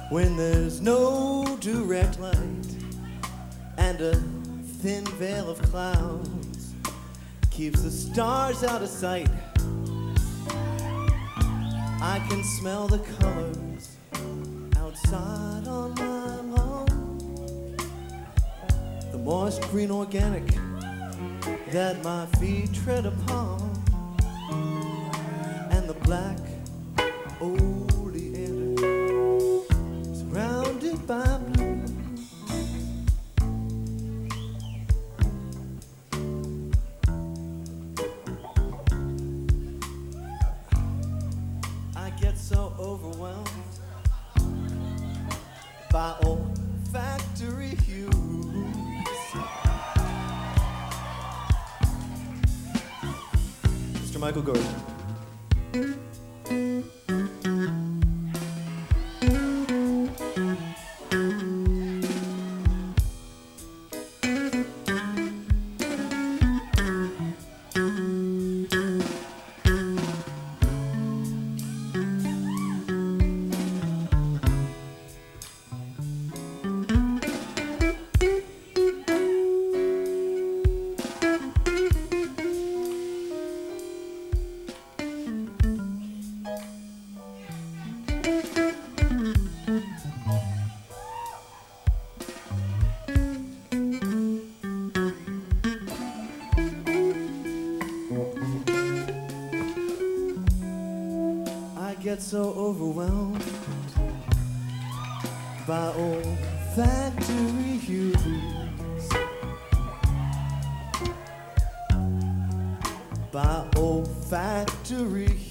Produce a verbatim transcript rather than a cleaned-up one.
when there's no direct light and a thin veil of clouds keeps the stars out of sight. I can smell the colors outside on my lawn, the moist green organic that my feet tread upon, and the black oleander surrounded by blue. I get so overwhelmed by olfactory hues. Mister Michael Gordon. I get so overwhelmed by olfactory hues, by olfactory hues.